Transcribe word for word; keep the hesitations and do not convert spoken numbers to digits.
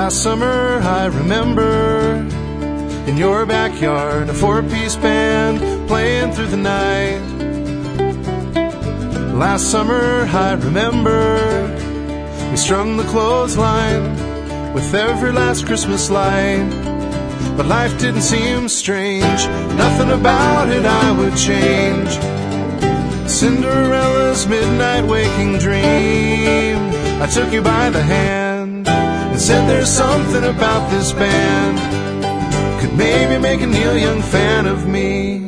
Last summer I remember in your backyard, a four-piece band playing through the night. Last summer I remember we strung the clothesline with every last Christmas light. But life didn't seem strange, nothing about it I would change. Cinderella's midnight waking dream, I took you by the hand and said there's something about this band could maybe make a Neil Young fan of me.